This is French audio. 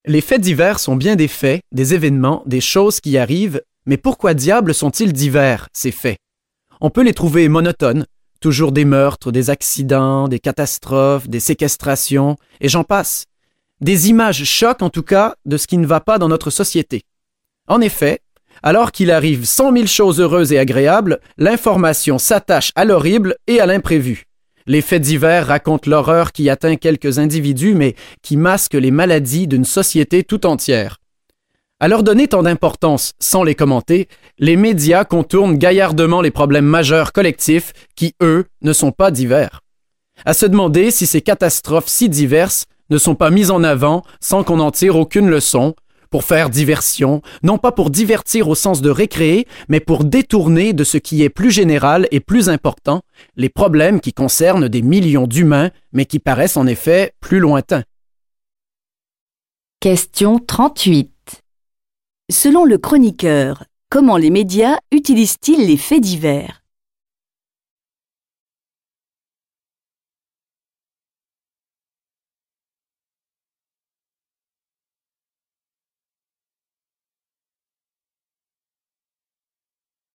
Les faits divers sont bien des faits, des événements, des choses qui arrivent, mais pourquoi diable sont-ils divers, ces faits? On peut les trouver monotones, toujours des meurtres, des accidents, des catastrophes, des séquestrations, et j'en passe. Des images choquent en tout cas de ce qui ne va pas dans notre société. En effet, alors qu'il arrive 100 000 choses heureuses et agréables, l'information s'attache à l'horrible et à l'imprévu. Les faits divers racontent l'horreur qui atteint quelques individus, mais qui masque les maladies d'une société tout entière. À leur donner tant d'importance sans les commenter, les médias contournent gaillardement les problèmes majeurs collectifs qui, eux, ne sont pas divers. À se demander si ces catastrophes si diverses ne sont pas mises en avant sans qu'on en tire aucune leçon, pour faire diversion, non pas pour divertir au sens de récréer, mais pour détourner de ce qui est plus général et plus important, les problèmes qui concernent des millions d'humains, mais qui paraissent en effet plus lointains. Question 38. Selon le chroniqueur, comment les médias utilisent-ils les faits divers?